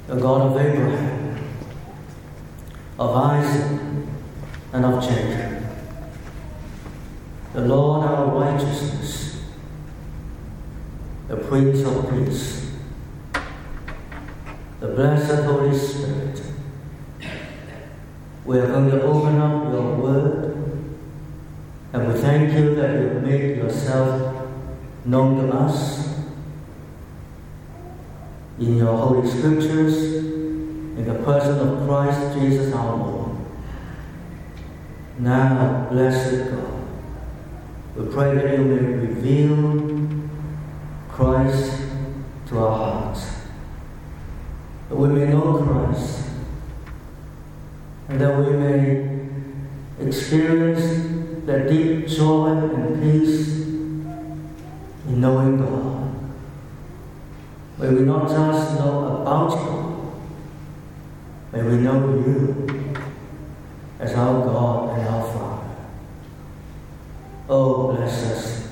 the God of Abraham, of Isaac, and of Jacob, the Lord our righteousness, the Prince of Peace, the blessed Holy Spirit. We are going to open up your word, and we thank you that you have made yourself known to us in your Holy Scriptures, in the person of Christ Jesus our Lord. Now, blessed God, we pray that you may reveal Christ to our hearts, that we may know Christ, and that we may experience the deep joy and peace in knowing God. May we not just know about God, may we know you as our God and our Father. Oh, bless us.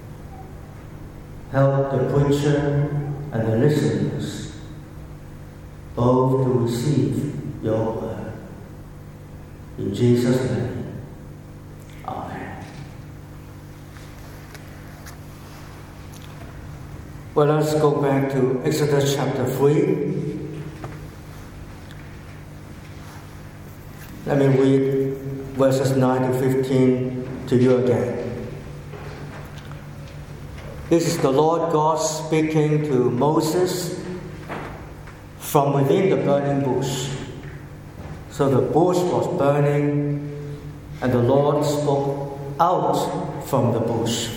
Help the preacher and the listeners both to receive your word. In Jesus' name, amen. Well, let's go back to Exodus chapter 3. Let me read verses 9 to 15 to you again. This is the Lord God speaking to Moses from within the burning bush. So the bush was burning, and the Lord spoke out from the bush.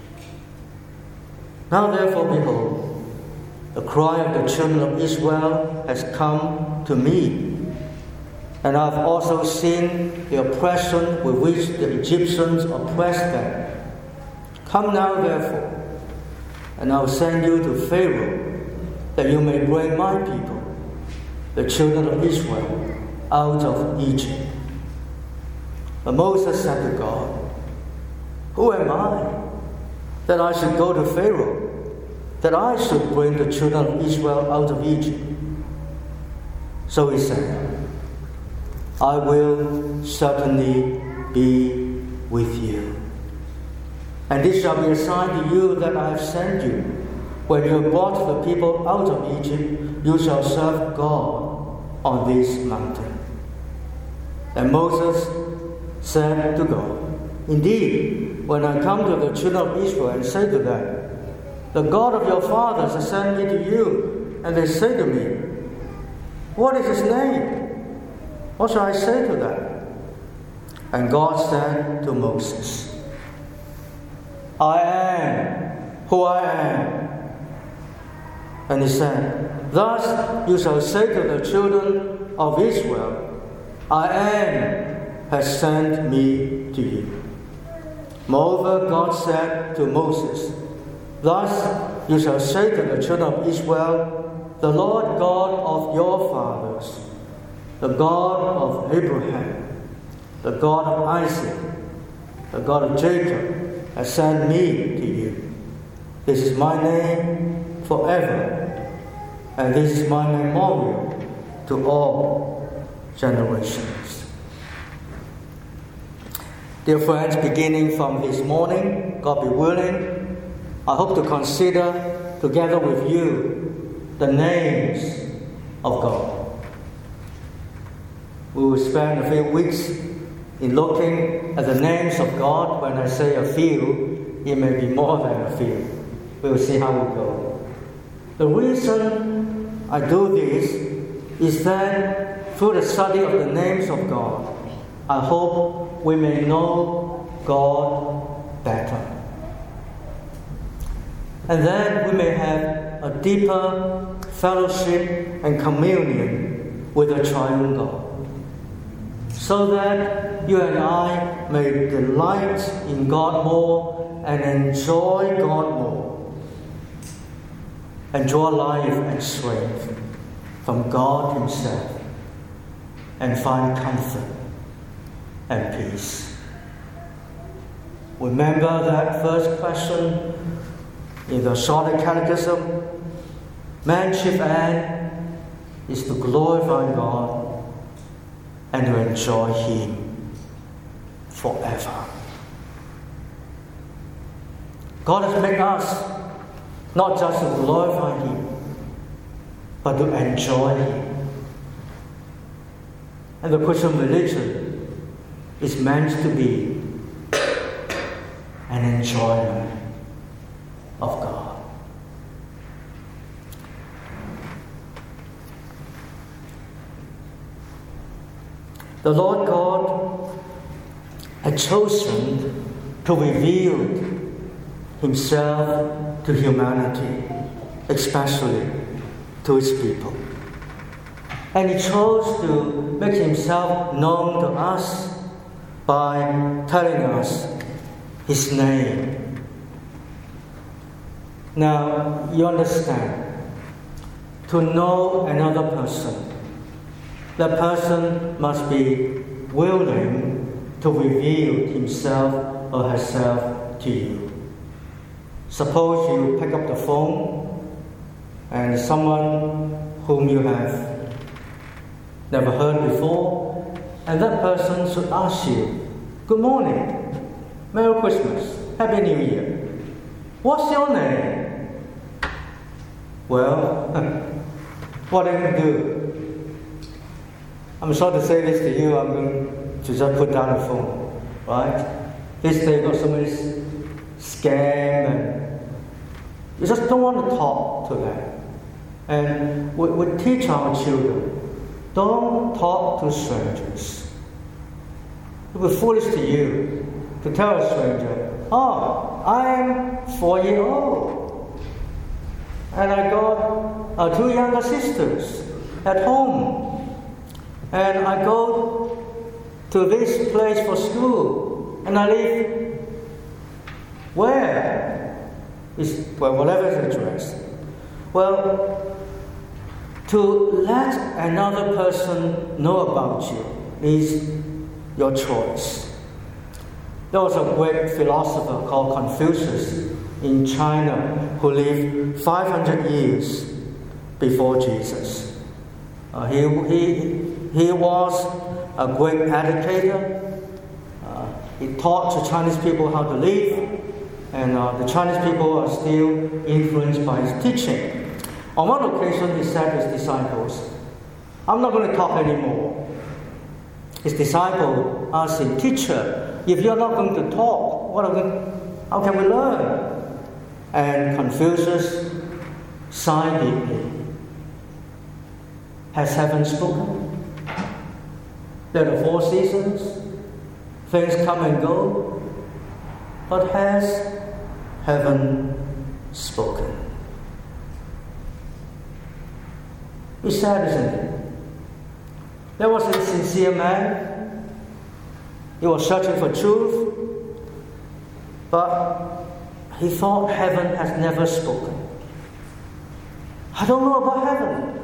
Now therefore, behold, the cry of the children of Israel has come to me, and I have also seen the oppression with which the Egyptians oppressed them. Come now therefore, and I will send you to Pharaoh, that you may bring my people, the children of Israel, out of Egypt. But Moses said to God, Who am I, that I should go to Pharaoh, that I should bring the children of Israel out of Egypt? So he said, I will certainly be with you. And this shall be a sign to you that I have sent you. When you have brought the people out of Egypt, you shall serve God on this mountain. And Moses said to God, Indeed, when I come to the children of Israel and say to them, The God of your fathers has sent me to you, and they say to me, What is his name? What shall I say to them? And God said to Moses, I am who I am. And he said, Thus you shall say to the children of Israel, I am has sent me to you. Moreover, God said to Moses, Thus you shall say to the children of Israel, The Lord God of your fathers, the God of Abraham, the God of Isaac, the God of Jacob, has sent me to you. This is my name forever, and this is my memorial to all generations. Dear friends, beginning from this morning, God be willing, I hope to consider together with you the names of God. We will spend a few weeks in looking at the names of God. When I say a few, it may be more than a few. We will see how we go. The reason I do this is that through the study of the names of God, I hope we may know God better. And then we may have a deeper fellowship and communion with the triune God, so that you and I may delight in God more and enjoy God more, and draw life and strength from God Himself, and find comfort and peace. Remember that first question in the Shorter Catechism, man, chief, and is to glorify God and to enjoy Him forever. God has made us not just to glorify Him, but to enjoy Him. And the Christian religion is meant to be an enjoyment of God. The Lord God had chosen to reveal Himself to humanity, especially to His people. And He chose to make Himself known to us by telling us His name. Now, you understand, to know another person, that person must be willing to reveal himself or herself to you. Suppose you pick up the phone and someone whom you have never heard before, and that person should ask you, "Good morning, Merry Christmas, Happy New Year. What's your name?" Well, what are you going to do? I'm sorry to say this to you, I'm going to just put down the phone, right? This day got so many scam, and you just don't want to talk to them. And we teach our children, don't talk to strangers. It would be foolish to you to tell a stranger, "Oh, I'm 4 years old, and I got 2 younger sisters at home, and I go to this place for school, and I live where? Whatever is address." Well, to let another person know about you is your choice. There was a great philosopher called Confucius in China who lived 500 years before Jesus. He was a great educator. He taught the Chinese people how to live, and the Chinese people are still influenced by his teaching. On one occasion, he said to his disciples, "I'm not going to talk anymore." His disciple asked him, "Teacher, if you're not going to talk, how can we learn?" And Confucius sighed deeply. "Has heaven spoken? There are 4 seasons, things come and go, but has heaven spoken?" It's sad, isn't it? There was a sincere man. He was searching for truth, but he thought heaven has never spoken. I don't know about heaven.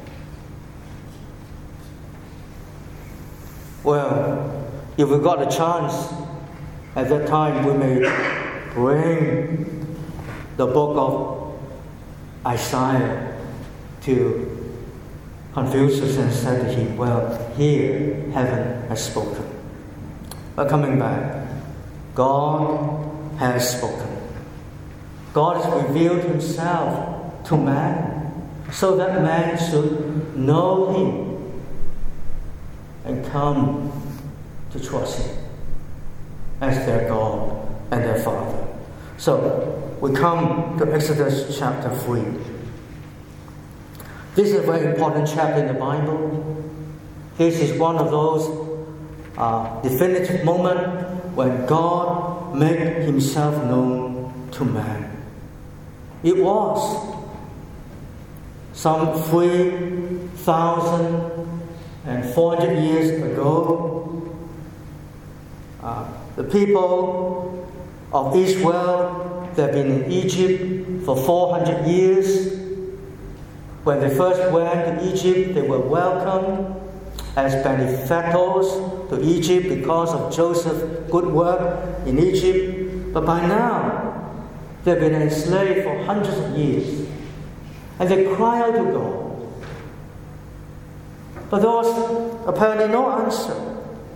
Well, if we got a chance, at that time we may bring the book of Isaiah to Confucius and said to him, "Well, here heaven has spoken." But coming back, God has spoken. God has revealed Himself to man so that man should know Him and come to trust Him as their God and their Father. So, we come to Exodus chapter 3. This is a very important chapter in the Bible. This is one of those definitive moments when God made Himself known to man. It was some 3,400 years ago. The people of Israel, they've been in Egypt for 400 years. When they first went to Egypt, they were welcomed as benefactors to Egypt because of Joseph's good work in Egypt. But by now, they've been enslaved for hundreds of years. And they cry out to God, But there was apparently no answer.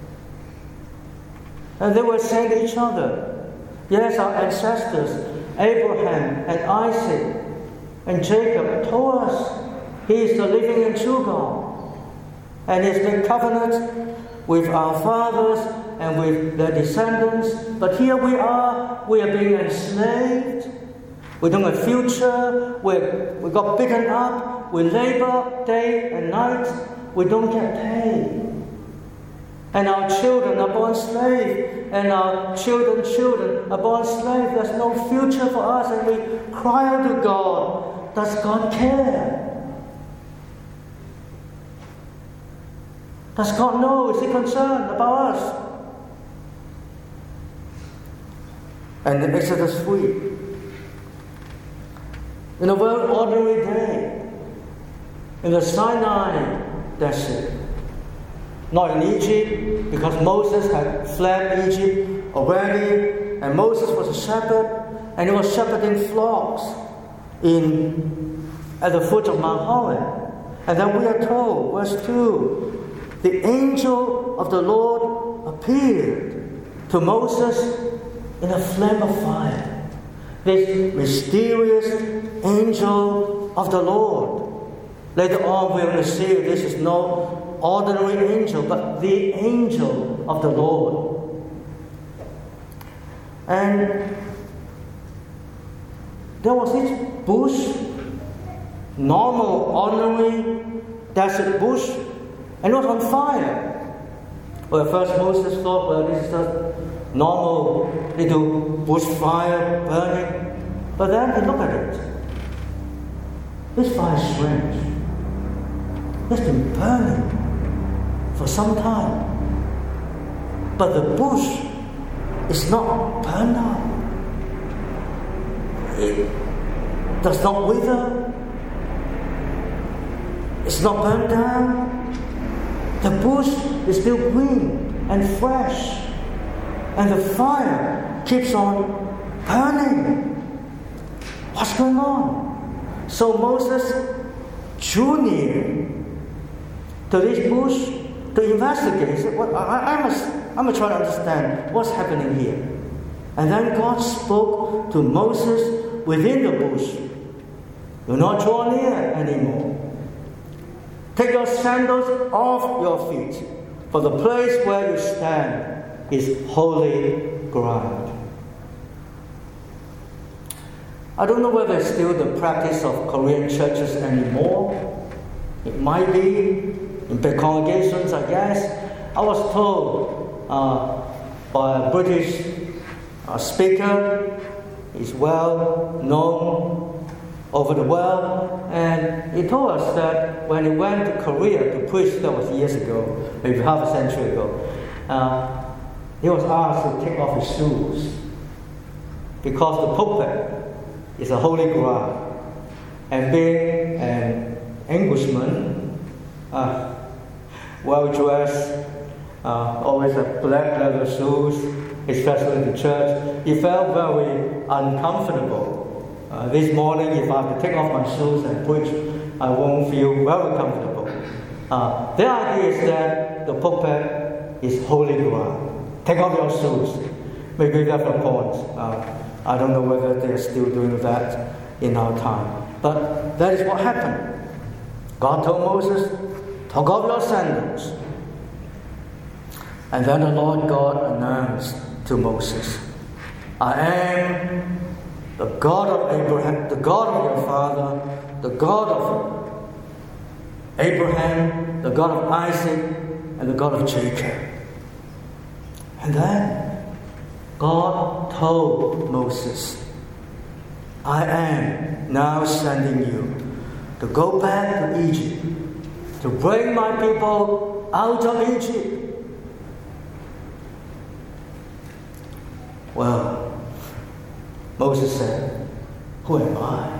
And they were saying to each other, yes, our ancestors, Abraham and Isaac and Jacob, told us He is the living and true God. And He has made covenant with our fathers and with their descendants. But here we are being enslaved. We don't have future. We got beaten up. We labor day and night. We don't get paid. And our children are born slaves. And our children's children are born slaves. There's no future for us. And we cry out to God. Does God care? Does God know? Is He concerned about us? And in Exodus 3, in a very ordinary day, in the Sinai desert, not in Egypt, because Moses had fled Egypt already, and Moses was a shepherd, and he was shepherding flocks at the foot of Mount Horeb. And then we are told, verse 2, the angel of the Lord appeared to Moses in a flame of fire. This mysterious angel of the Lord. Later on we're going to see this is no ordinary angel, but the angel of the Lord. And there was this bush, normal, ordinary desert bush, and it was on fire. Well, at first Moses thought, well, this is a normal little bush fire burning. But then he looked at it. This fire is strange. It's been burning for some time. But the bush is not burned out. It does not wither. It's not burned down. The bush is still green and fresh. And the fire keeps on burning. What's going on? So Moses drew near to this bush to investigate. He said, well, I must try to understand what's happening here. And then God spoke to Moses within the bush. Do not draw near anymore. Take your sandals off your feet, for the place where you stand is holy ground. I don't know whether it's still the practice of Korean churches anymore. It might be in big congregations, I guess. I was told by a British speaker, he's well known over the world, and he told us that when he went to Korea to preach, that was years ago, maybe half a century ago, he was asked to take off his shoes because the pulpit is a holy ground. And being an Englishman, well-dressed, always have black leather shoes, especially in the church, he felt very uncomfortable. This morning, if I have to take off my shoes and preach, I won't feel very comfortable. The idea is that the pulpit is holy ground. Take off your shoes. Maybe that's the point. I don't know whether they're still doing that in our time. But that is what happened. God told Moses, take off your sandals. And then the Lord God announced to Moses, I am the God of Abraham, the God of your father, the God of Abraham, the God of Isaac, and the God of Jacob. And then God told Moses, I am now sending you to go back to Egypt, to bring my people out of Egypt. Well, Moses said, who am I?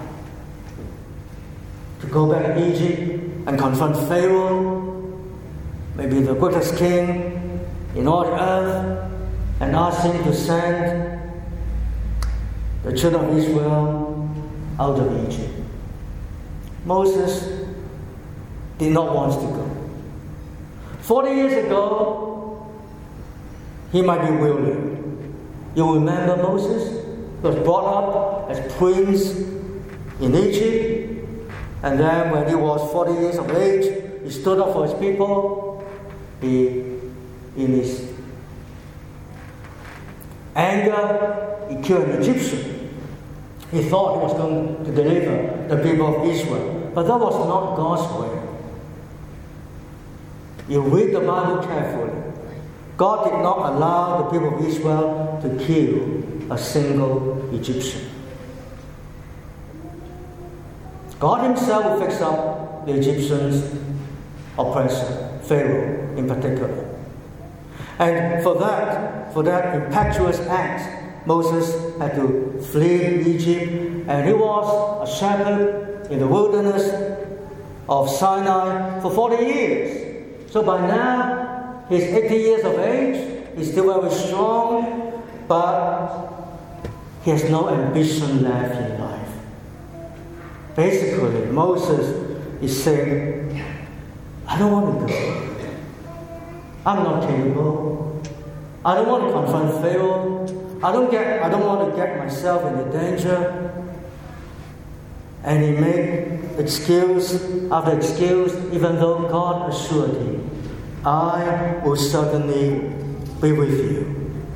To go back to Egypt and confront Pharaoh, maybe the greatest king in all the earth, and ask him to send the children of Israel out of Egypt. Moses did not want to go. 40 years ago, he might be willing. You remember Moses? He was brought up as prince in Egypt, and then when he was 40 years of age, he stood up for his people. In his anger, he killed an Egyptian. He thought he was going to deliver the people of Israel, but that was not God's way. You read the Bible carefully. God did not allow the people of Israel to kill a single Egyptian. God himself will fix up the Egyptians' oppressor, Pharaoh in particular. And for that impetuous act, Moses had to flee Egypt, and he was a shepherd in the wilderness of Sinai for 40 years. So by now, he's 80 years of age, he's still very strong, but he has no ambition left in life. Basically, Moses is saying, I don't want to go. I'm not capable. I don't want to confront Pharaoh. I don't want to get myself into danger. And he made excuse after excuse, even though God assured him, I will certainly be with you.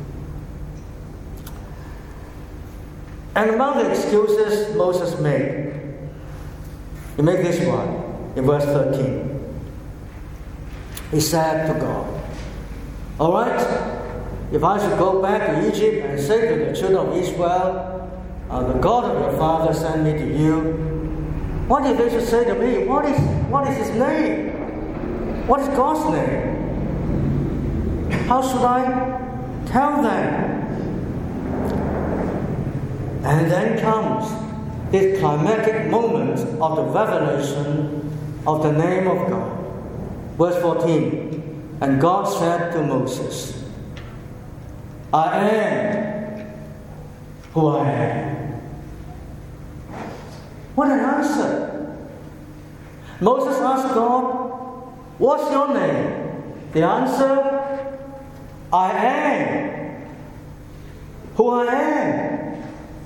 And among the excuses Moses made, he made this one in verse 13. He said to God, all right, if I should go back to Egypt and say to the children of Israel, the God of your father sent me to you, what if they should say to me, what is his name? What is God's name? How should I tell them? And then comes this climactic moment of the revelation of the name of God. Verse 14, and God said to Moses, I am who I am. What an answer. Moses asked God, what's your name? The answer, I am who I am.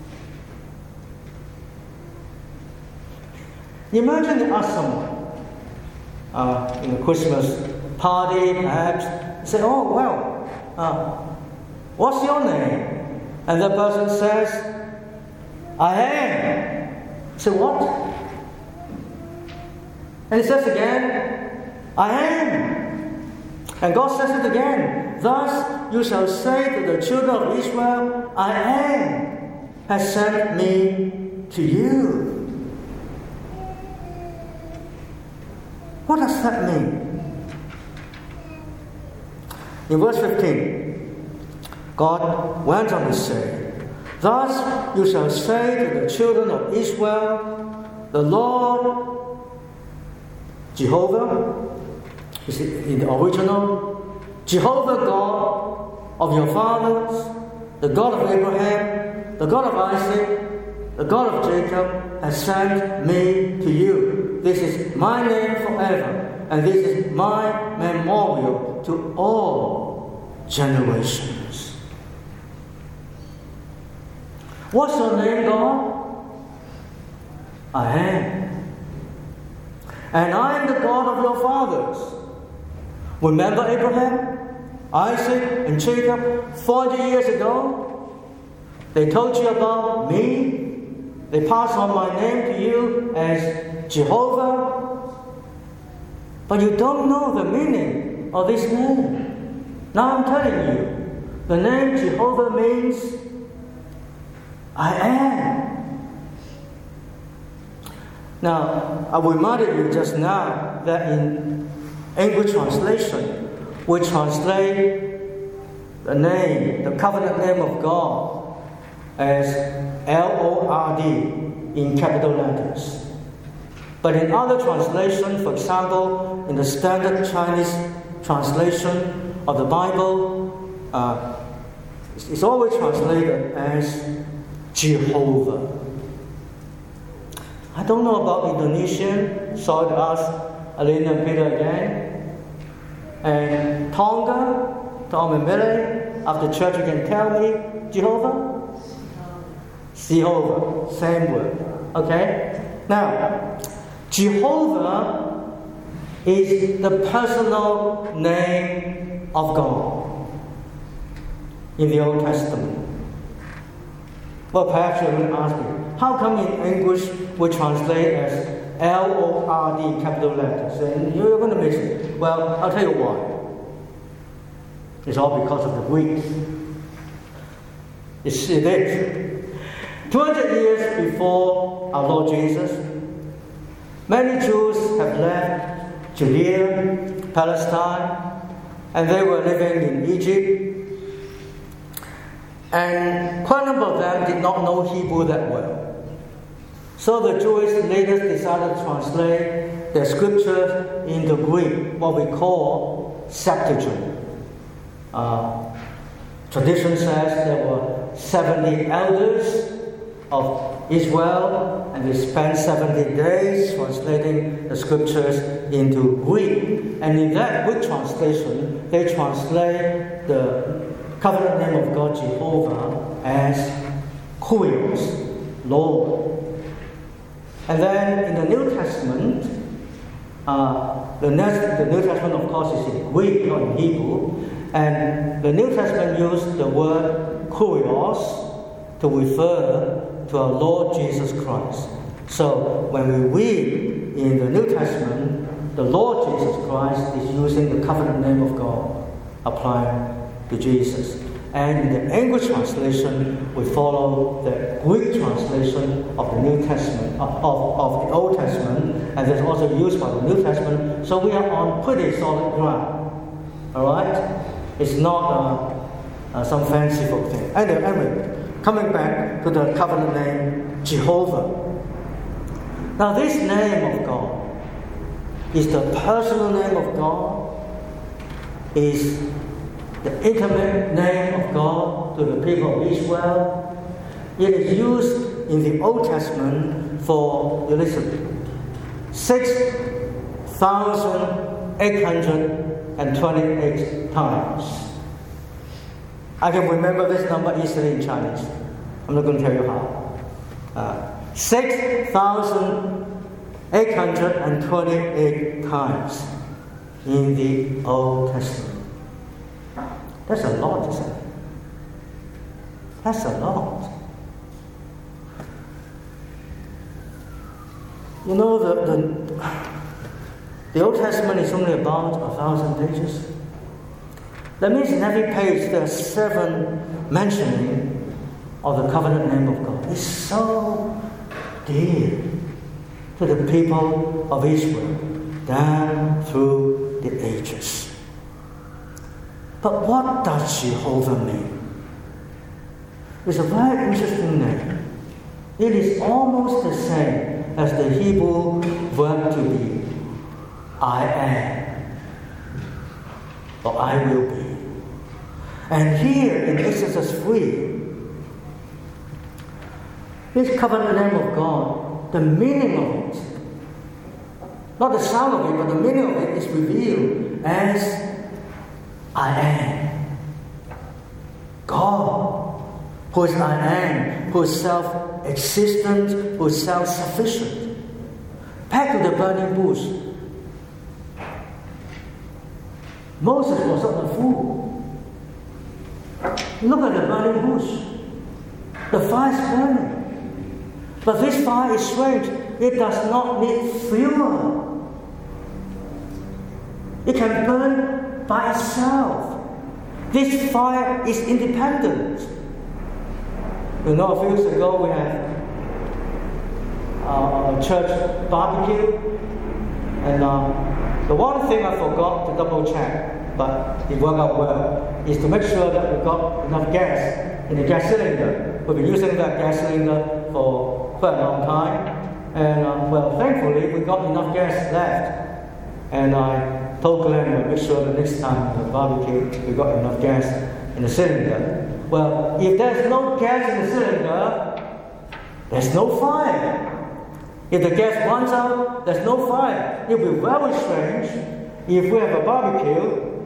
Imagine you ask someone in a Christmas party, perhaps, say, oh, well, what's your name? And the person says, I am. Say, what? And he says again, I am. And God says it again, thus you shall say to the children of Israel, I am has sent me to you. What does that mean? In verse 15, God went on to say, thus you shall say to the children of Israel, the Lord, Jehovah, is in the original, Jehovah God of your fathers, the God of Abraham, the God of Isaac, the God of Jacob, has sent me to you. This is my name forever, and this is my memorial to all generations. What's your name, God? I am. And I am the God of your fathers. Remember Abraham, Isaac, and Jacob 40 years ago? They told you about me. They passed on my name to you as Jehovah. But you don't know the meaning of this name. Now I'm telling you, the name Jehovah means I am. Now, I reminded you just now that in English translation, we translate the name, the covenant name of God, as Lord in capital letters. But in other translations, for example, in the Standard Chinese translation of the Bible, it's always translated as Jehovah. I don't know about Indonesian, so I'd ask Alina and Peter again. And Tonga, Tom and Millie, after church you can tell me, Jehovah? Jehovah, same word. Okay? Now, Jehovah is the personal name of God in the Old Testament. Well, perhaps you're going to ask me, how come in English we translate as L-O-R-D, capital letters? And you're going to miss it. Well, I'll tell you why. It's all because of the Greeks. It is. 200 years before our Lord Jesus, many Jews have left Judea, Palestine, and they were living in Egypt. And quite a number of them did not know Hebrew that well. So the Jewish leaders decided to translate their scriptures into Greek, what we call Septuagint. Tradition says there were 70 elders of Israel, and they spent 70 days translating the scriptures into Greek. And in that Greek translation, they translate the covenant name of God, Jehovah, as Kyrios, Lord. And then in the New Testament, the New Testament, of course, is in Greek, not in Hebrew. And the New Testament used the word Kyrios to refer to our Lord Jesus Christ. So when we read in the New Testament, the Lord Jesus Christ is using the covenant name of God, applying to Jesus. And in the English translation, we follow the Greek translation of the New Testament, of the Old Testament, and that's also used by the New Testament. So we are on pretty solid ground. All right? It's not some fanciful thing. Anyway, coming back to the covenant name, Jehovah. Now this name of God is the personal name of God, is the intimate name of God to the people of Israel. It is used in the Old Testament for, you listen, 6,828 times. I can remember this number easily in Chinese. I'm not going to tell you how. 6,828 times in the Old Testament. That's a lot, isn't it? That's a lot. You know, the Old Testament is only about 1,000 pages. That means in every page there are 7 mentioning of the covenant name of God. It's so dear to the people of Israel down through the ages. But what does Jehovah mean? It's a very interesting name. It is almost the same as the Hebrew verb to be, I am, or I will be. And here in Exodus 3, this covenant name of God, the meaning of it, not the sound of it, but the meaning of it is revealed as I am. God, who is I am, who is self-existent, who is self-sufficient. Back to the burning bush. Moses was not a fool. Look at the burning bush. The fire is burning. But this fire is strange. It does not need fuel. It can burn by itself. This fire is independent. You know, a few years ago we had a church barbecue, and the one thing I forgot to double check, but it worked out well, is to make sure that we got enough gas in the gas cylinder. We've been using that gas cylinder for quite a long time, and well, thankfully we got enough gas left. And I told Glenn we'll make sure the next time the barbecue we got enough gas in the cylinder. Well, if there's no gas in the cylinder, there's no fire. If the gas runs out, there's no fire. It will be very strange if we have a barbecue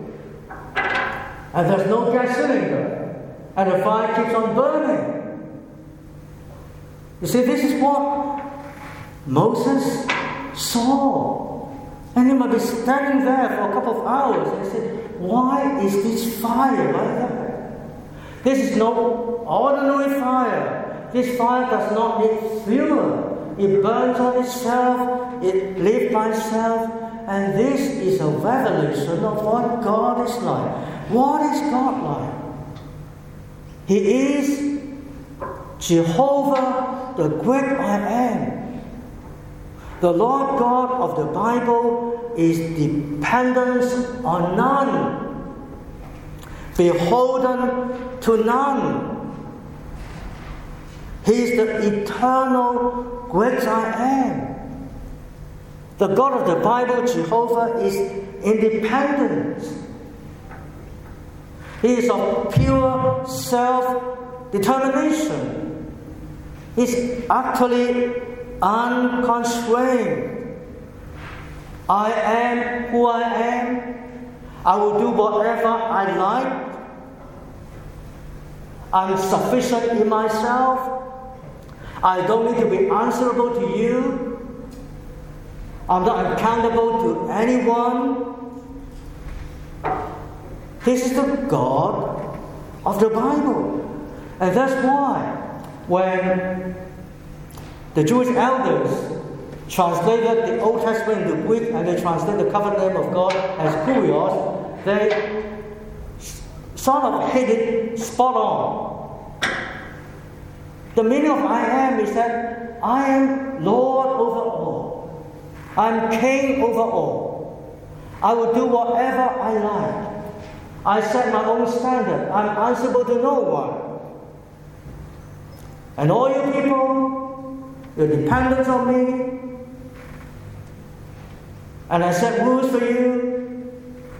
And there's no gas cylinder. And the fire keeps on burning. You see, this is what Moses saw. And he might be standing there for a couple of hours and say, why is this fire like that? This is no ordinary fire. This fire does not need fuel. It burns on itself. It lives by itself. And this is a revelation of what God is like. What is God like? He is Jehovah, the great I am. The Lord God of the Bible is dependent on none, beholden to none. He is the eternal great I am. The God of the Bible, Jehovah, is independent. He is of pure self-determination. He is actually unconstrained. I am who I am. I will do whatever I like. I'm sufficient in myself. I don't need to be answerable to you. I'm not accountable to anyone. This is the God of the Bible. And that's why when the Jewish elders translated the Old Testament into Greek and they translated the covenant name of God as Kurios, they sort of hit it spot on. The meaning of I am is that I am Lord over all. I'm King over all. I will do whatever I like. I set my own standard. I'm answerable to no one. And all you people, you're dependent on me. And I set rules for you.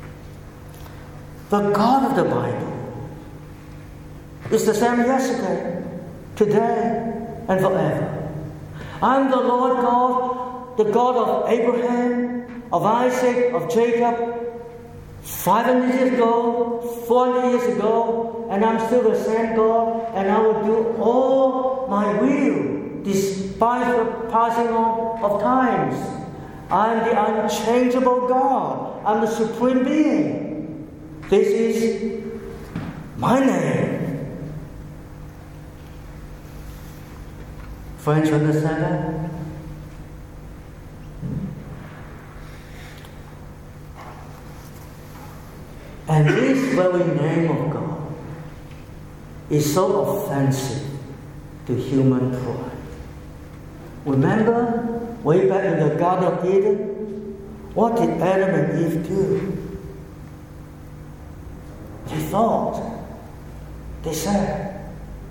The God of the Bible is the same yesterday, today, and forever. I'm the Lord God, the God of Abraham, of Isaac, of Jacob, 500 years ago, 400 years ago, and I'm still the same God, and I will do all my will despite the passing on of times. I'm the unchangeable God. I'm the supreme being. This is my name. Friends, you understand that? And this very name of God is so offensive to human pride. Remember, way back in the Garden of Eden, what did Adam and Eve do? They said,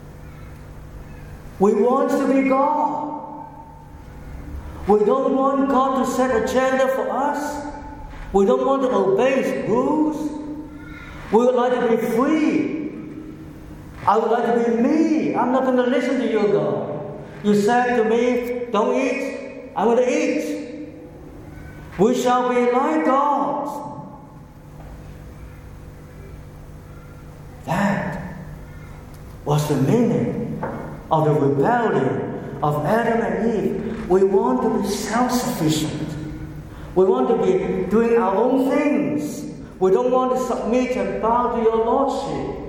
we want to be God. We don't want God to set an agenda for us. We don't want to obey His rules. We would like to be free. I would like to be me. I'm not going to listen to you, God. You said to me, don't eat. I'm going to eat. We shall be like gods. That was the meaning of the rebellion of Adam and Eve. We want to be self-sufficient. We want to be doing our own things. We don't want to submit and bow to your lordship.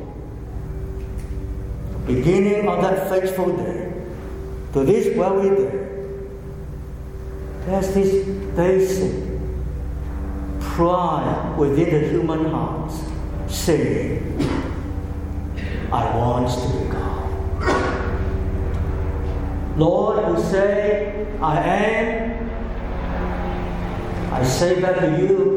Beginning on that fateful day, to this very day, there's this basic pride within the human heart saying, I want to be God. Lord, you say, I am. I say back to you,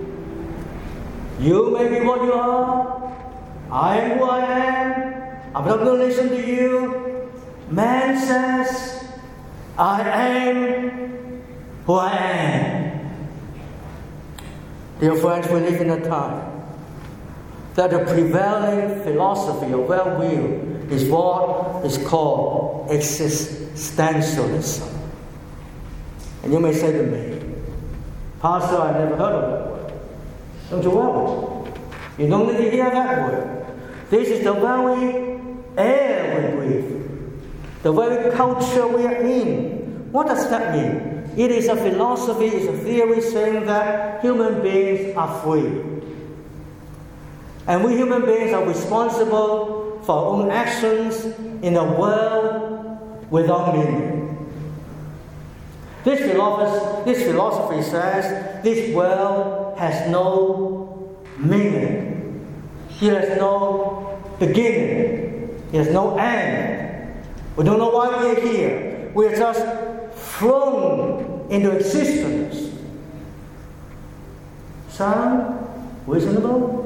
you may be what you are. I am who I am. I'm not going to listen to you. Man says, I am who I am. Dear friends, we live in a time that the prevailing philosophy of well-will is what is called existentialism. And you may say to me, Pastor, I've never heard of that word. Don't you worry. You don't need to hear that word. This is the very air we breathe, the very culture we are in. What does that mean? It is a philosophy, it's a theory saying that human beings are free. And we human beings are responsible for our own actions in a world without meaning. This philosophy says this world has no meaning. It has no beginning. It has no end. We don't know why we are here. We are just thrown into existence. Sound reasonable?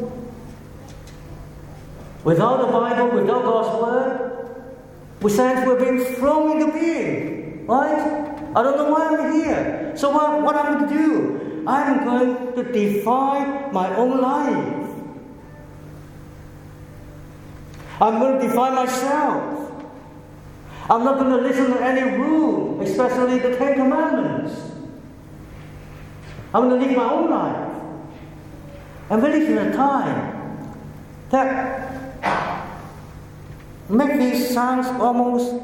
Without the Bible, without God's Word, we sense we're being thrown into being. Right? I don't know why I'm here. So what I'm going to do? I'm going to define my own life. I'm going to define myself. I'm not going to listen to any rule, especially the Ten Commandments. I'm going to live my own life. And we live in a time that makes these sounds almost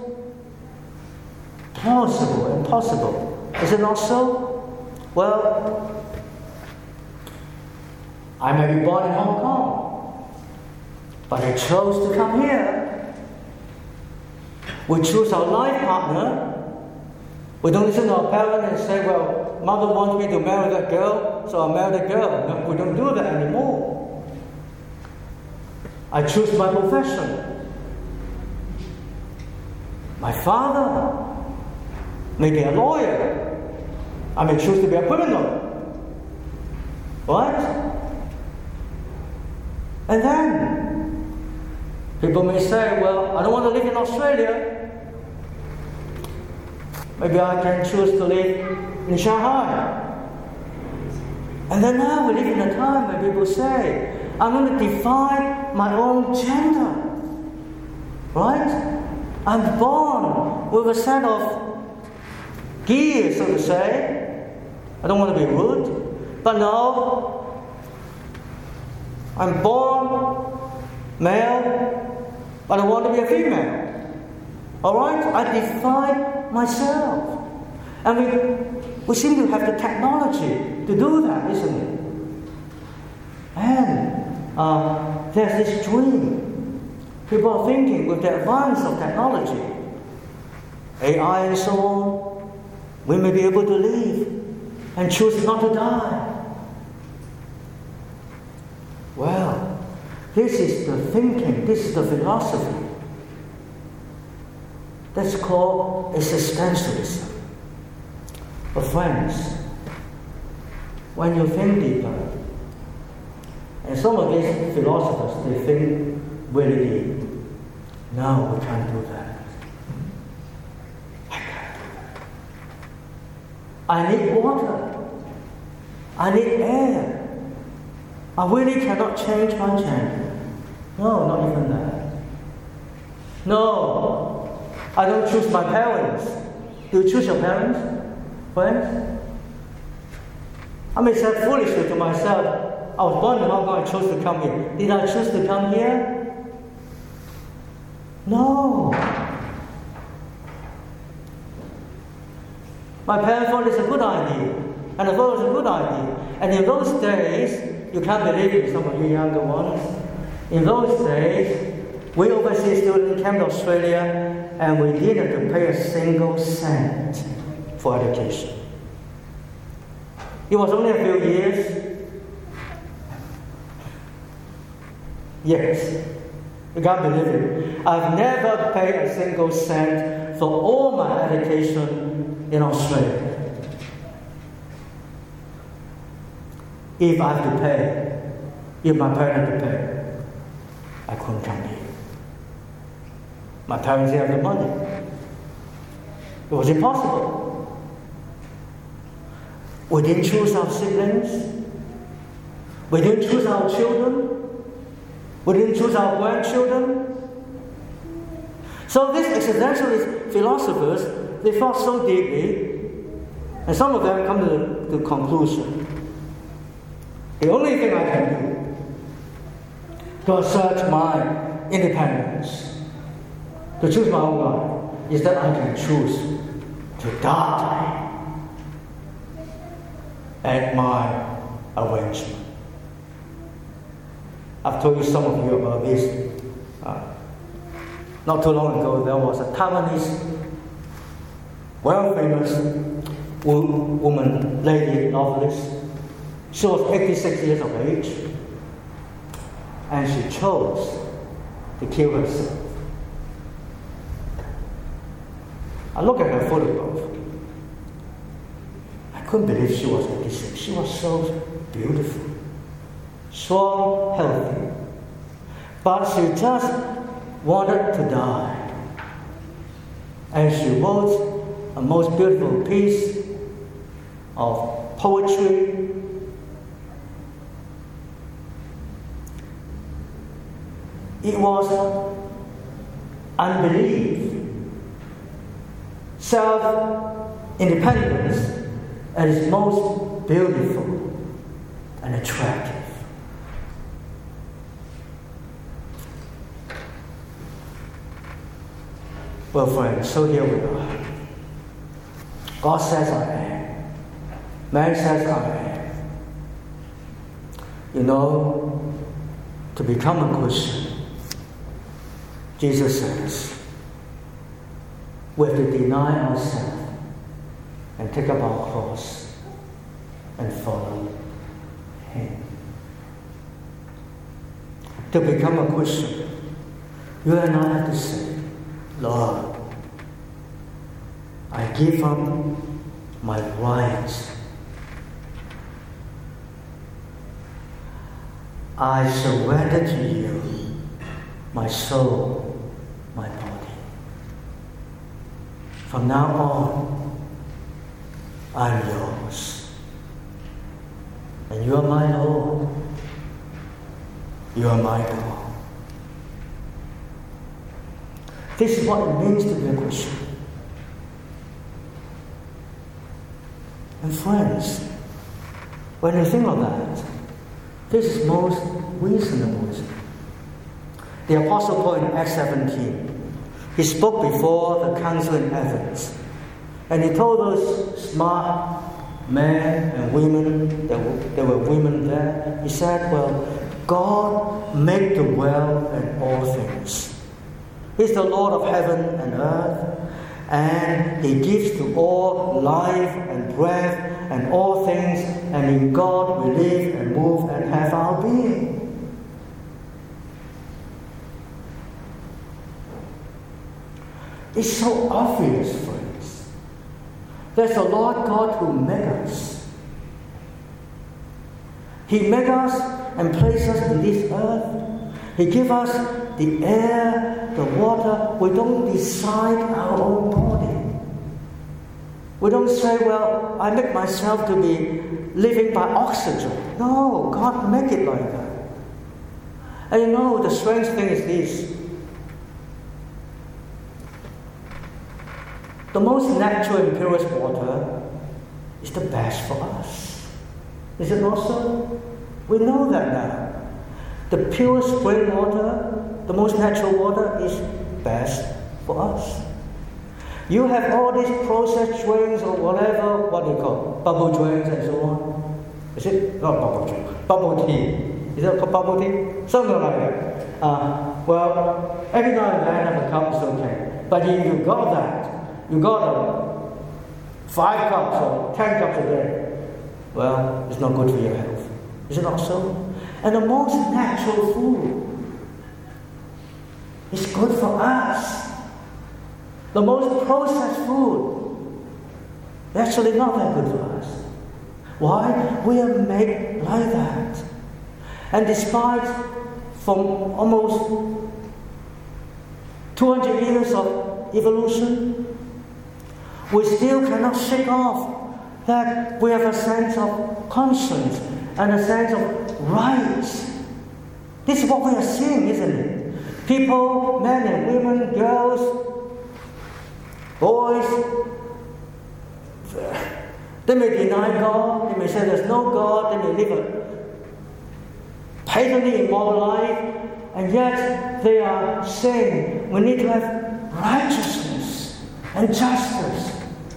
plausible, impossible. Is it not so? Well, I may be born in Hong Kong, but I chose to come here. We choose our life partner. We don't listen to our parents and say, well, mother wants me to marry that girl, so I'll marry that girl. No, we don't do that anymore. I choose my profession. My father may be a lawyer. I may choose to be a criminal. Right? And then people may say, well, I don't want to live in Australia. Maybe I can choose to live in Shanghai. And then now we live in a time when people say, I'm going to define my own gender. Right? I'm born with a set of gears, so to say. I don't want to be rude, but no, I'm born male, but I want to be a female. Alright? I define myself. And we seem to have the technology to do that, isn't it? And there's this dream. People are thinking with the advance of technology, AI and so on, we may be able to live and choose not to die. Well, this is the thinking, this is the philosophy. That's called existentialism. But friends, when you think deeper, and some of these philosophers, they think really deep. No, we can't do that. I need water. I need air. I really cannot change my gender. No, not even that. No, I don't choose my parents. Do you choose your parents, friends? I may say foolishly to myself, I was born in Hong Kong, I chose to come here. Did I choose to come here? No. My parents thought it's a good idea, and I thought it was a good idea. And in those days, you can't believe it, some of you younger ones, in those days, we overseas students came to Australia, and we didn't have to pay a single cent for education. It was only a few years. Yes, you can't believe it. I've never paid a single cent for all my education in Australia. If I have to pay, if my parents had to pay, I couldn't come here. My parents didn't have the money. It was impossible. We didn't choose our siblings. We didn't choose our children. We didn't choose our grandchildren. So these existentialist philosophers, they thought so deeply, and some of them come to the conclusion, the only thing I can do to assert my independence, to choose my own life, is that I can choose to die at my arrangement. I've told you some of you about this. Not too long ago, there was a Taiwanese, well-famous woman, lady novelist. She was 86 years of age, and she chose to kill herself. I look at her photograph. I couldn't believe she was 86. She was so beautiful, strong, healthy. But she just wanted to die. And she wrote a most beautiful piece of poetry. It was unbelief, self-independence at its most beautiful and attractive. Well, friends, so here we are. God says I am. Man says I am. You know, to become a Christian, Jesus says, we have to deny ourselves and take up our cross and follow Him. To become a Christian, you and I have to say, Lord, I give up my rights. I surrender to you my soul, my body. From now on, I'm yours. And you are my Lord. You are my God. This is what it means to be a Christian. And friends, when you think of that, this is most reasonable. The Apostle Paul in Acts 17, he spoke before the council in Athens. And he told those smart men and women, there were women there, he said, well, God made the world and all things. He's the Lord of heaven and earth, and He gives to all life and breath and all things, and in God we live and move and have our being. It's so obvious, friends. There's a Lord God who made us. He made us and placed us in this earth. He gave us the air, the water. We don't decide our own body. We don't say, well, I make myself to be living by oxygen. No, God make it like that. And you know, the strange thing is this. The most natural and purest water is the best for us. Is it not so? We know that now. The pure spring water, the most natural water, is best for us. You have all these processed drinks or whatever, what do you call, bubble drinks and so on. Is it? Not bubble drink, bubble tea. Is it called bubble tea? Something like that. Well, every now and then have a cup is okay. But if you got that, you got 5 cups or 10 cups a day, well, it's not good for your health. Is it not so? And the most natural food is good for us. The most processed food is actually not that good for us. Why? We are made like that. And despite from almost 200 years of evolution, we still cannot shake off that we have a sense of conscience and a sense of rights. This is what we are seeing, isn't it? People, men and women, girls, boys, they may deny God, they may say there's no God, they may live a patently immoral life, and yet they are saying we need to have righteousness and justice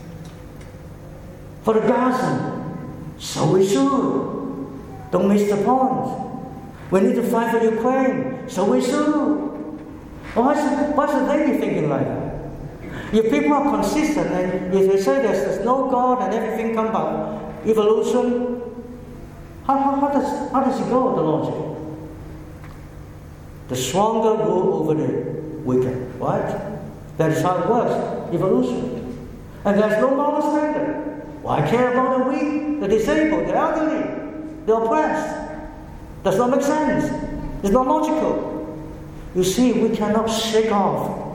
for the Gaza. So we should. Don't miss the point. We need to fight for Ukraine. So we should. Why should they be thinking like that? If people are consistent and if they say there's no God and everything comes back, evolution, how does it go, the logic? The stronger rule over the weaker, right? That is how it works, evolution. And there's no moral standard. Why care about the weak, the disabled, the elderly, the oppressed? Does not make sense. It's not logical. You see, we cannot shake off,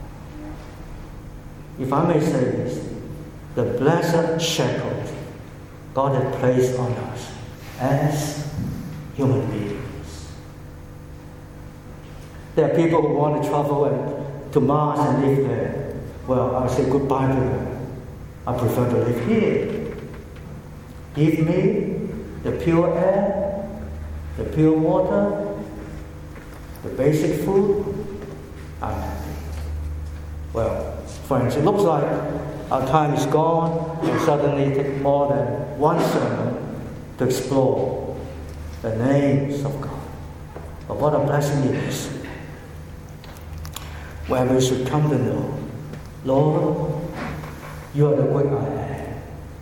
if I may say this, the blessed shackles God has placed on us as human beings. There are people who want to travel to Mars and live there. Well, I say goodbye to them. I prefer to live here. Give me the pure air, the pure water, the basic food, I'm happy. Well, friends, it looks like our time is gone, and suddenly it takes more than one sermon to explore the names of God. But what a blessing it is when we should come to know, Lord, you are the great I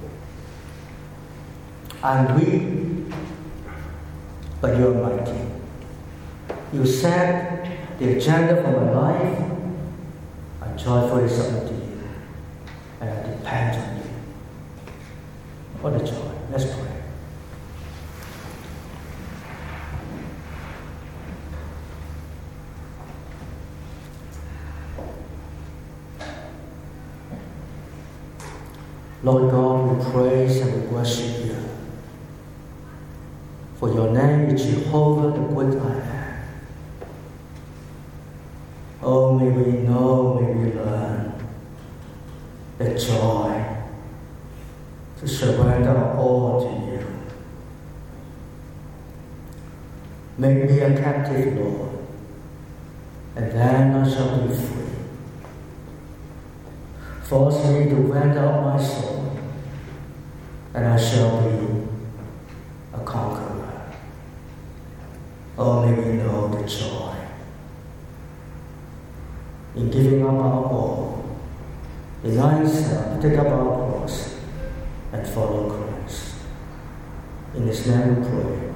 am. I'm weak, but you are mighty. You set the agenda for my life. I joyfully submit to you, and I depend on you. What a joy. Let's pray. Lord God, we praise and we worship you. For your name is Jehovah, the great I am. Oh, may we know, may we learn the joy to surrender all to you. Make me a captive, Lord, and then I shall be free. Force me to render up my soul, and I shall be a conqueror. Oh, may we know the joy in giving up our all, denying self, take up our cross, and follow Christ. In His name we pray.